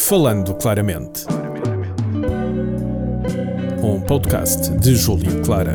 Falando Claramente. Um podcast de Júlio Clara.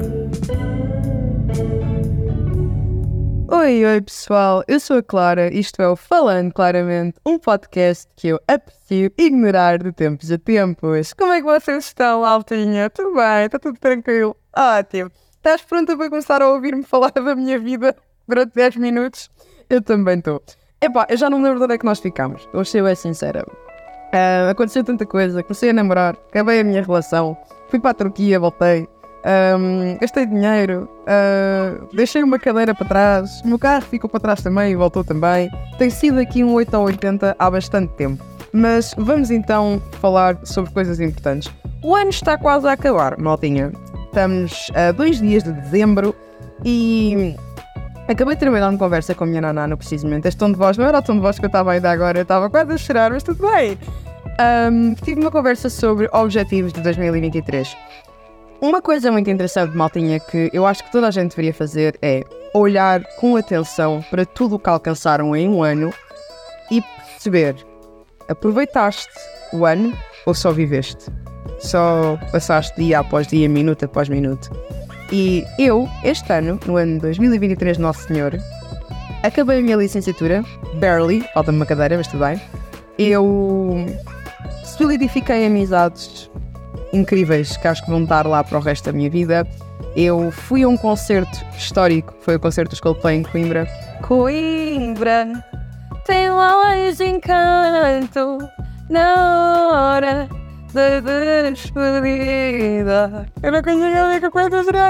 Oi pessoal, eu sou a Clara, isto é o Falando Claramente, um podcast que eu aprecio ignorar de tempos a tempos. Como é que vocês estão, Altinha? Tudo bem? Está tudo tranquilo? Ótimo. Estás pronta para começar a ouvir-me falar da minha vida durante 10 minutos? Eu também estou. Eu já não me lembro de onde é que nós ficámos, vou ser sincera. Aconteceu tanta coisa, comecei a namorar, acabei a minha relação, fui para a Turquia, voltei, gastei dinheiro, deixei uma cadeira para trás, o meu carro ficou para trás também e voltou também. Tem sido aqui um 8 ou 80 há bastante tempo, mas vamos então falar sobre coisas importantes. O ano está quase a acabar, maltinha. Estamos a 2 dias de dezembro e acabei de terminar uma conversa com a minha naná, precisamente. Este tom de voz não era o tom de voz que eu estava ainda agora, eu estava quase a chorar, mas tudo bem. Tive uma conversa sobre objetivos de 2023. Uma coisa muito interessante, maltinha, que eu acho que toda a gente deveria fazer é olhar com atenção para tudo o que alcançaram em um ano e perceber, aproveitaste o ano ou só viveste? Só passaste dia após dia, minuto após minuto? E eu, este ano, no ano de 2023, Nosso Senhor, acabei a minha licenciatura, barely, falta-me uma cadeira, mas tudo bem. Eu solidifiquei amizades incríveis que acho que vão estar lá para o resto da minha vida. Eu fui a um concerto histórico, foi o concerto dos Coldplay em Coimbra. Coimbra tem longe encanto na hora da despedida. Eu não consigo ver que eu começo a chorar.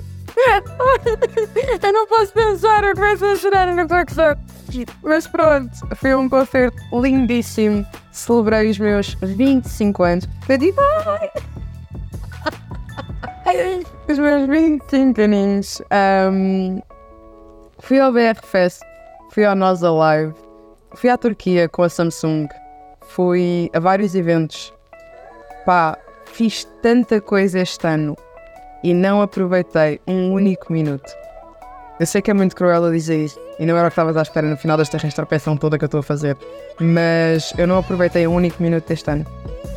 Eu não posso pensar, eu começo a chorar, eu não estou a gostar. Mas pronto, foi um concerto lindíssimo. Celebrei os meus 25 anos. Eu digo, os meus 25 aninhos. Fui ao BR Fest, fui ao Nós Alive, fui à Turquia com a Samsung, fui a vários eventos. Fiz tanta coisa este ano e não aproveitei um único minuto. Eu sei que é muito cruel a dizer isso e não era o que estavas à espera no final desta retrospecção toda que eu estou a fazer, mas eu não aproveitei um único minuto deste ano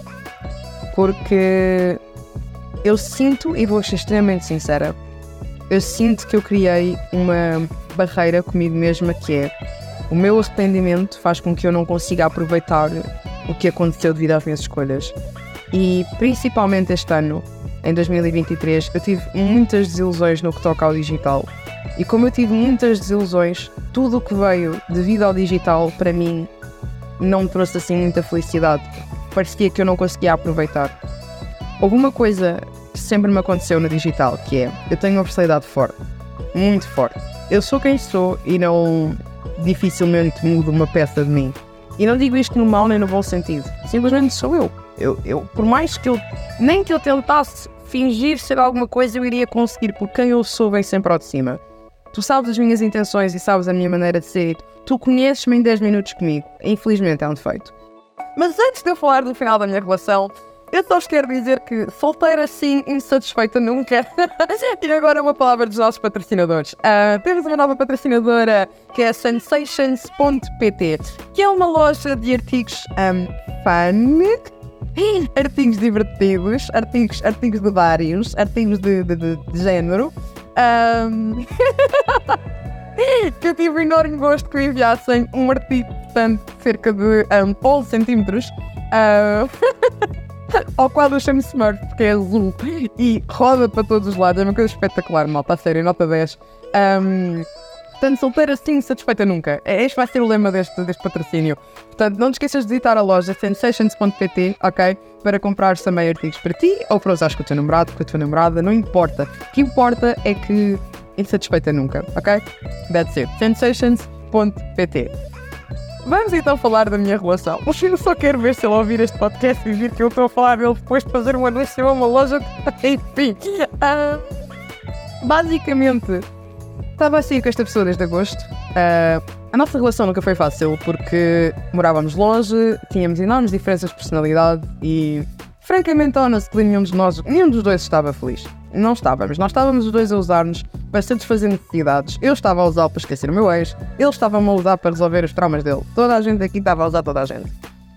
porque eu sinto, e vou ser extremamente sincera, eu sinto que eu criei uma barreira comigo mesma, que é o meu arrependimento faz com que eu não consiga aproveitar o que aconteceu devido às minhas escolhas. E principalmente este ano, em 2023, eu tive muitas desilusões no que toca ao digital. E como eu tive muitas desilusões, tudo o que veio devido ao digital, para mim, não me trouxe assim muita felicidade. Parecia que eu não conseguia aproveitar. Houve uma coisa que sempre me aconteceu no digital, que é, eu tenho uma personalidade forte, muito forte. Eu sou quem sou e não dificilmente mudo uma peça de mim. E não digo isto no mau nem no bom sentido, simplesmente sou eu. Eu, por mais que eu tentasse fingir ser alguma coisa, eu iria conseguir, porque quem eu sou vem sempre ao de cima. Tu sabes as minhas intenções e sabes a minha maneira de ser. Tu conheces-me em 10 minutos comigo. Infelizmente é um defeito. Mas antes de eu falar do final da minha relação, eu só vos quero dizer que solteira sim, insatisfeita nunca. E agora uma palavra dos nossos patrocinadores. Temos uma nova patrocinadora que é a Sensations.pt, que é uma loja de artigos fun, artigos divertidos, artigos de vários, artigos de género. Que eu tive o enorme gosto que me enviassem um artigo, portanto, cerca de 11 centímetros, ao qual eu chamo Smurf, porque é azul e roda para todos os lados. É uma coisa espetacular, malta, a sério, nota 10. Portanto, solteira sim, satisfeita nunca. Este vai ser o lema deste patrocínio. Portanto, não te esqueças de visitar a loja sensations.pt, ok? Para comprar também artigos para ti ou para usar com o teu namorado, com a tua namorada, não importa. O que importa é que insatisfeita nunca, ok? That's it. Sensations.pt. Vamos então falar da minha relação. Eu só quero ver se ele ouvir este podcast e vir que eu estou a falar dele depois de fazer um anúncio a uma loja. Enfim. Basicamente, estava a sair com esta pessoa desde agosto. A nossa relação nunca foi fácil porque morávamos longe, tínhamos enormes diferenças de personalidade e, francamente, honestly, nenhum dos dois estava feliz. Não estávamos. Nós estávamos os dois a usar-nos para satisfazer necessidades. Eu estava a usá-lo para esquecer o meu ex, ele estava-me a usar para resolver os traumas dele. Toda a gente aqui estava a usar toda a gente.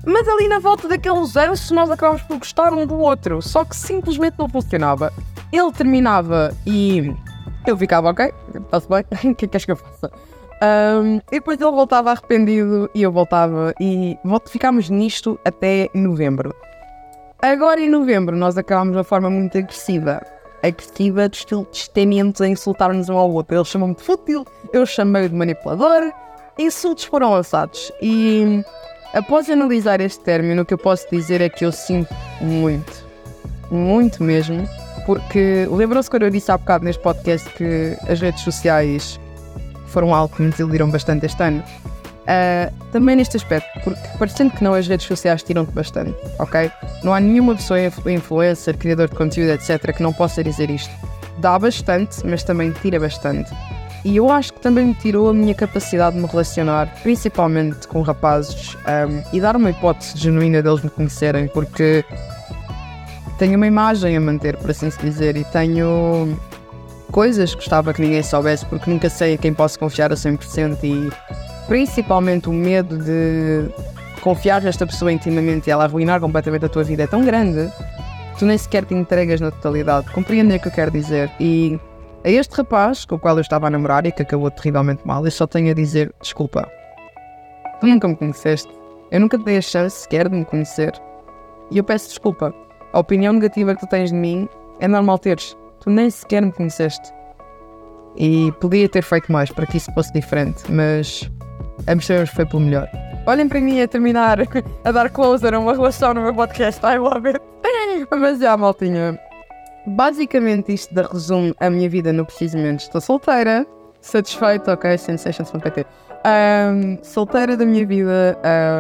Mas ali na volta daqueles anos nós acabámos por gostar um do outro, só que simplesmente não funcionava. Ele terminava e eu ficava, ok, está-se bem, o que é que queres que eu faça? E depois ele voltava arrependido e eu voltava e ficámos nisto até novembro. Agora em novembro nós acabámos de uma forma muito agressiva de estilo destemento a insultar-nos um ao outro. Ele chamou-me de fútil, eu chamei-o de manipulador, insultos foram lançados e após analisar este término o que eu posso dizer é que eu sinto muito mesmo, porque lembram-se quando eu disse há bocado neste podcast que as redes sociais foram algo que me desiludiram bastante este ano. Também neste aspecto, porque parecendo que não, as redes sociais tiram-te bastante, ok? Não há nenhuma pessoa influencer, criador de conteúdo, etc., que não possa dizer isto. Dá bastante, mas também tira bastante. E eu acho que também me tirou a minha capacidade de me relacionar, principalmente com rapazes, e dar uma hipótese genuína deles me conhecerem, porque tenho uma imagem a manter, por assim se dizer, e tenho coisas que gostava que ninguém soubesse, porque nunca sei a quem posso confiar a 100% e principalmente o medo de confiar nesta pessoa intimamente e ela arruinar completamente a tua vida é tão grande que tu nem sequer te entregas na totalidade. Compreendem o que eu quero dizer? E a este rapaz com o qual eu estava a namorar e que acabou terrivelmente mal, eu só tenho a dizer desculpa. Tu nunca me conheceste, eu nunca te dei a chance sequer de me conhecer e eu peço desculpa. A opinião negativa que tu tens de mim é normal teres. Tu nem sequer me conheceste. E podia ter feito mais para que isso fosse diferente, mas ambos sabemos que foi pelo melhor. Olhem para mim a terminar, a dar closer a uma relação no meu podcast, I love it. Mas já, maltinha, basicamente isto dá resumo a minha vida no precisamente. Estou solteira, satisfeita, ok, sensation.pt. Solteira da minha vida,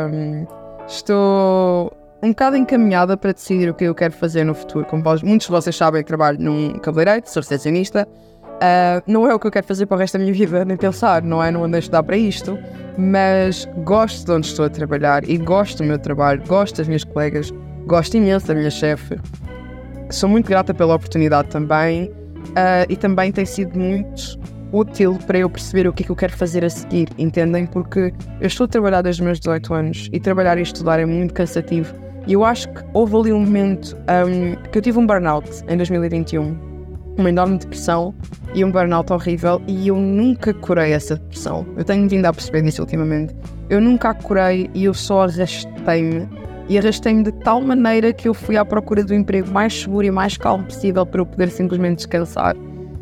estou um bocado encaminhada para decidir o que eu quero fazer no futuro. Como muitos de vocês sabem, eu trabalho num cabeleireiro, sou recepcionista. Não é o que eu quero fazer para o resto da minha vida, nem pensar, não é? Não ando a estudar para isto, mas gosto de onde estou a trabalhar e gosto do meu trabalho, gosto das minhas colegas, gosto imenso da minha chefe. Sou muito grata pela oportunidade também e também tem sido muito útil para eu perceber o que é que eu quero fazer a seguir, entendem? Porque eu estou a trabalhar desde os meus 18 anos e trabalhar e estudar é muito cansativo. E eu acho que houve ali um momento que eu tive um burnout em 2021, uma enorme depressão e um burnout horrível, e eu nunca curei essa depressão. Eu tenho vindo a perceber disso ultimamente. Eu nunca a curei e eu só arrastei-me de tal maneira que eu fui à procura do emprego mais seguro e mais calmo possível para eu poder simplesmente descansar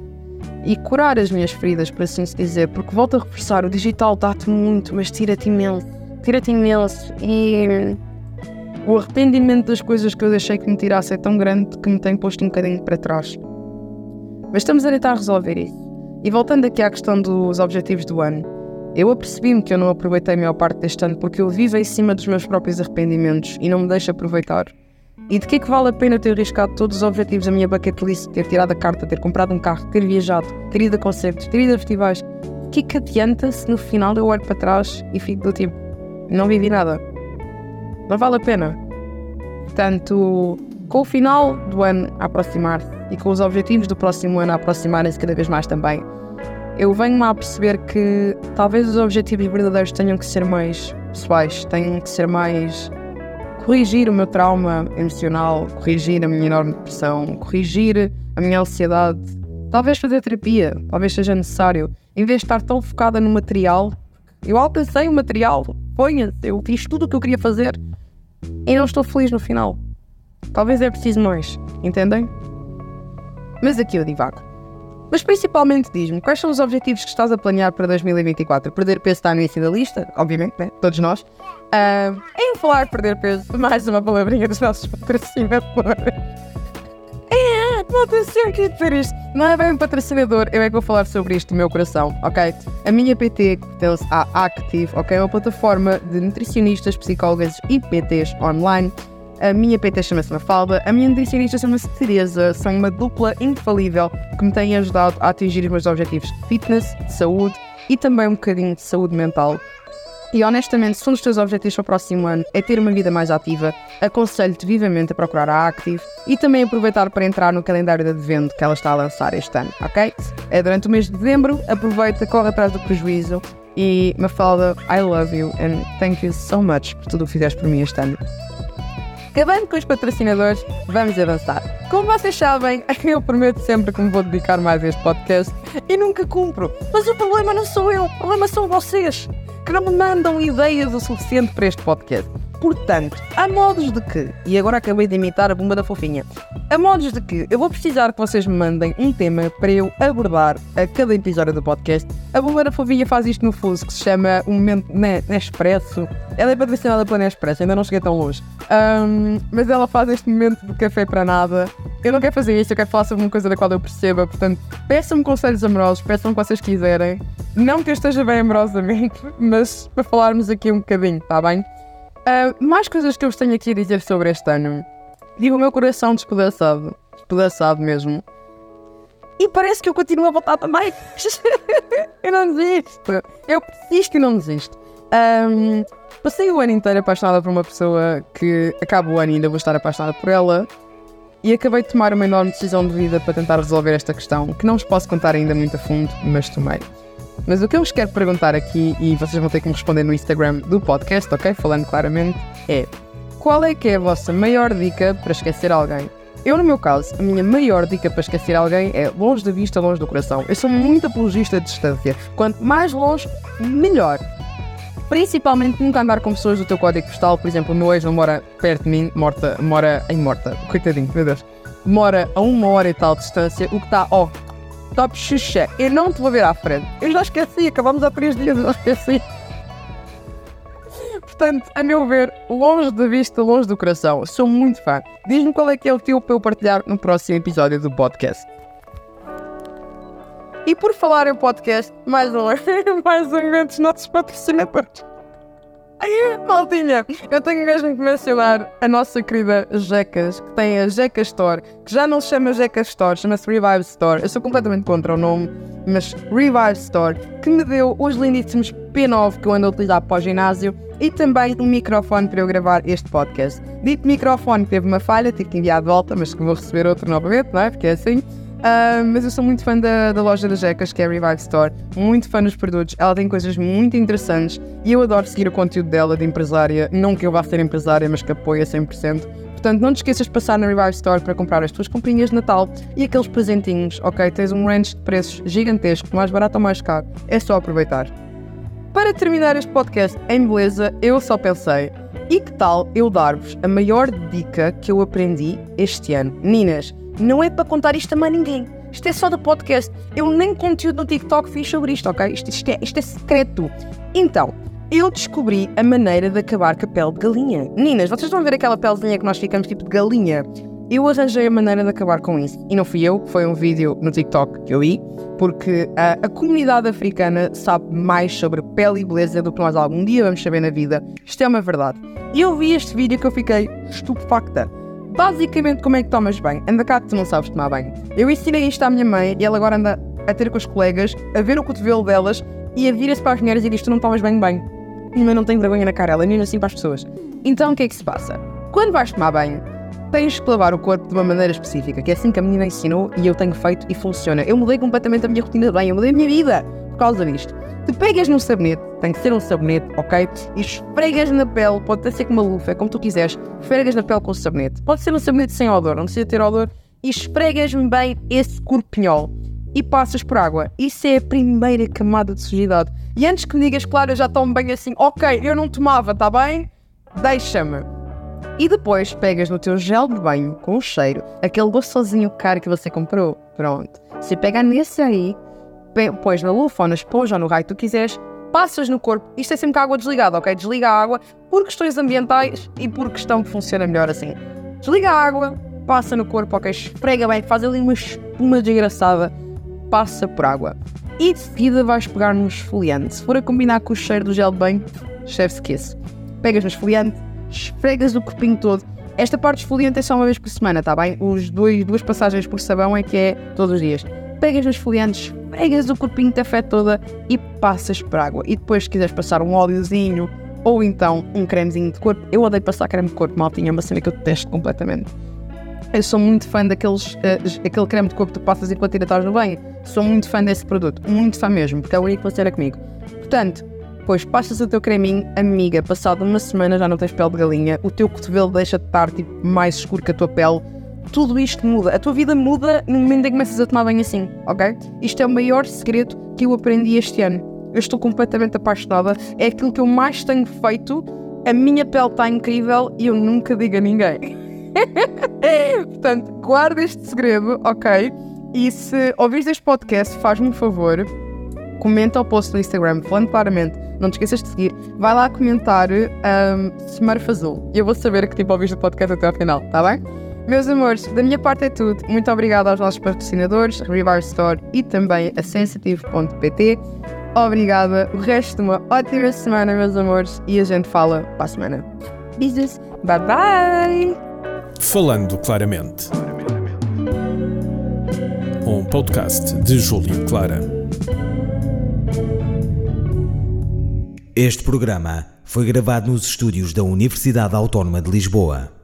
e curar as minhas feridas, por assim se dizer, porque volto a reforçar, o digital dá-te muito, mas tira-te imenso e o arrependimento das coisas que eu deixei que me tirasse é tão grande que me tem posto um bocadinho para trás. Mas estamos a tentar resolver isso. E voltando aqui à questão dos objetivos do ano, eu apercebi-me que eu não aproveitei a maior parte deste ano porque eu vivo em cima dos meus próprios arrependimentos e não me deixo aproveitar. E de que é que vale a pena ter arriscado todos os objetivos da minha bucket list, ter tirado a carta, ter comprado um carro, ter viajado, ter ido a concertos, ter ido a festivais? O que é que adianta se no final eu olho para trás e fico do tipo, não vivi nada? Não vale a pena. Portanto, com o final do ano a aproximar-se e com os objetivos do próximo ano a aproximarem-se cada vez mais também, eu venho-me a perceber que talvez os objetivos verdadeiros tenham que ser mais pessoais, tenham que ser mais corrigir o meu trauma emocional, corrigir a minha enorme depressão, corrigir a minha ansiedade, talvez fazer terapia, talvez seja necessário, em vez de estar tão focada no material. Eu alcancei o material, ponha-se, eu fiz tudo o que eu queria fazer e não estou feliz no final. Talvez é preciso mais, entendem? Mas aqui eu divago. Mas principalmente diz-me, quais são os objetivos que estás a planear para 2024? Perder peso está no início da lista, obviamente, né? Todos nós. Em falar perder peso, mais uma palavrinha dos nossos patrocinadores. Não tenho sempre que dizer isto. Não é bem um patrocinador, eu é que vou falar sobre isto do meu coração, ok? A minha PT pertence à Active, ok? É uma plataforma de nutricionistas, psicólogas e PTs online. A minha PT chama-se Mafalda, a minha nutricionista chama-se Teresa, são uma dupla infalível que me têm ajudado a atingir os meus objetivos de fitness, de saúde e também um bocadinho de saúde mental. E honestamente, se um dos teus objetivos para o próximo ano é ter uma vida mais ativa, aconselho-te vivamente a procurar a Active e também aproveitar para entrar no calendário de advento que ela está a lançar este ano, ok? É durante o mês de dezembro, aproveita, corre atrás do prejuízo E Mafalda, I love you and thank you so much por tudo o que fizeste por mim este ano. Acabando com os patrocinadores, vamos avançar. Como vocês sabem, eu prometo sempre que me vou dedicar mais a este podcast e nunca cumpro. Mas o problema não sou eu, o problema são vocês, que não me mandam ideias o suficiente para este podcast. Portanto, a modos de que, e agora acabei de imitar a bomba da fofinha, a modos de que eu vou precisar que vocês me mandem um tema para eu abordar a cada episódio do podcast. A bomba da fofinha faz isto no Fuso, que se chama um momento Nespresso. Ela é patrocinada pela Nespresso, ainda não cheguei tão longe. Mas ela faz este momento de café para nada. Eu não quero fazer isto, eu quero falar sobre uma coisa da qual eu perceba. Portanto, peçam-me conselhos amorosos, peçam o que vocês quiserem. Não que eu esteja bem amorosamente, mas para falarmos aqui um bocadinho, está bem? Mais coisas que eu vos tenho aqui a dizer sobre este ano. Digo o meu coração despedaçado mesmo. E parece que eu continuo a voltar também. Eu não desisto. Eu persisto e não desisto. Passei o ano inteiro apaixonada por uma pessoa que acaba o ano e ainda vou estar apaixonada por ela. E acabei de tomar uma enorme decisão de vida para tentar resolver esta questão, que não vos posso contar ainda muito a fundo, mas tomei. Mas o que eu vos quero perguntar aqui, e vocês vão ter que me responder no Instagram do podcast, ok? Falando claramente, é: qual é que é a vossa maior dica para esquecer alguém? Eu, no meu caso, a minha maior dica para esquecer alguém é longe da vista, longe do coração. Eu sou muito apologista de distância. Quanto mais longe, melhor. Principalmente nunca andar com pessoas do teu código postal. Por exemplo, o meu ex não mora perto de mim, morta, coitadinho, meu Deus. Mora a 1 hora e tal de distância, o que está, top xuxa, eu não te vou ver à frente. Eu já esqueci, acabamos há 3 dias, eu já esqueci. Portanto, a meu ver, longe da vista, longe do coração. Sou muito fã. Diz-me qual é que é o teu para eu partilhar no próximo episódio do podcast. E por falar em podcast, mais um momento dos nossos patrocinadores. Maltinha, eu tenho mesmo que mencionar a nossa querida Jecas, que tem a Jeca Store, que já não se chama Jeca Store, chama-se Revive Store. Eu sou completamente contra o nome, mas Revive Store, que me deu os lindíssimos P9 que eu ando a utilizar para o ginásio e também um microfone para eu gravar este podcast. Dito microfone teve uma falha, tive que enviar de volta, mas que vou receber outro novamente, não é? Porque é assim. Mas eu sou muito fã da loja das Jecas, que é a Revive Store, muito fã dos produtos, ela tem coisas muito interessantes e eu adoro seguir o conteúdo dela de empresária, não que eu vá ser empresária, mas que apoio a 100%. Portanto, não te esqueças de passar na Revive Store para comprar as tuas comprinhas de Natal e aqueles presentinhos, ok? Tens um range de preços gigantesco, mais barato ou mais caro, é só aproveitar. Para terminar este podcast em beleza, eu só pensei, e que tal eu dar-vos a maior dica que eu aprendi este ano? Meninas, não é para contar isto a mais ninguém. Isto é só do podcast. Eu nem conteúdo no TikTok fiz sobre isto, ok? Isto é secreto. Então, eu descobri a maneira de acabar com a pele de galinha. Meninas, vocês estão a ver aquela pelezinha que nós ficamos tipo de galinha? Eu arranjei a maneira de acabar com isso. E não fui eu, foi um vídeo no TikTok que eu vi, porque a comunidade africana sabe mais sobre pele e beleza do que nós algum dia vamos saber na vida. Isto é uma verdade. E eu vi este vídeo que eu fiquei estupefacta. Basicamente, como é que tomas banho? Anda cá que tu não sabes tomar banho. Eu ensinei isto à minha mãe e ela agora anda a ter com os colegas, a ver o cotovelo delas e a vira-se para as mulheres e diz: tu não tomas banho bem. Minha mãe não tem vergonha na cara, ela é nem assim para as pessoas. Então o que é que se passa? Quando vais tomar banho, tens que lavar o corpo de uma maneira específica, que é assim que a menina ensinou e eu tenho feito e funciona. Eu mudei completamente a minha rotina de banho, eu mudei a minha vida por causa disto. Tu pegas num sabonete, tem que ser um sabonete, ok? E esfregas na pele, pode até ser com uma lufa, como tu quiseres, esfregas na pele com sabonete. Pode ser um sabonete sem odor, não precisa ter odor. E esfregas-me bem esse corpinhol e passas por água. Isso é a primeira camada de sujidade. E antes que me digas, claro, eu já tomo bem assim, ok, eu não tomava, tá bem? Deixa-me. E depois pegas no teu gel de banho com o cheiro, aquele gostosinho caro que você comprou. Pronto. Você pega nesse aí, pões na lufa ou na esponja ou no raio que tu quiseres, passas no corpo. Isto é sempre com a água desligada, ok? Desliga a água por questões ambientais e por questão que funciona melhor assim. Desliga a água, passa no corpo, ok? Esfrega bem, faz ali uma espuma desgraçada, passa por água. E de seguida vais pegar no esfoliante. Se for a combinar com o cheiro do gel de banho, chef-se que esse. Pegas no esfoliante, esfregas o corpinho todo. Esta parte de esfoliante é só uma vez por semana, tá bem? Duas passagens por sabão é que é todos os dias. Pegas nos esfoliantes, esfregas o corpinho da fé toda e passas por água. E depois, se quiseres passar um óleozinho ou então um cremezinho de corpo, eu odeio passar creme de corpo, maltinha, é uma cena que eu detesto completamente. Eu sou muito fã aquele creme de corpo que tu passas enquanto ainda estás no banho. Sou muito fã desse produto, muito fã mesmo, porque é o único que funciona comigo. Portanto, depois passas o teu creminho, amiga, passado uma semana já não tens pele de galinha, o teu cotovelo deixa de estar tipo, mais escuro que a tua pele. Tudo isto muda, a tua vida muda no momento em que começas a tomar banho assim, ok? Isto é o maior segredo que eu aprendi este ano. Eu estou completamente apaixonada, é aquilo que eu mais tenho feito, a minha pele está incrível e eu nunca digo a ninguém. Portanto, guarda este segredo, ok? E se ouvires este podcast, faz-me um favor, comenta o post no Instagram, falando claramente, não te esqueças de seguir, vai lá comentar Smurf Azul e eu vou saber que tipo ouviste o podcast até ao final, tá bem? Meus amores, da minha parte é tudo. Muito obrigada aos nossos patrocinadores, Rebar Store e também a Sensitive.pt. Obrigada, o resto de uma ótima semana, meus amores, e a gente fala para a semana. Beijos, bye bye! Falando Claramente. Um podcast de Júlio Clara. Este programa foi gravado nos estúdios da Universidade Autónoma de Lisboa.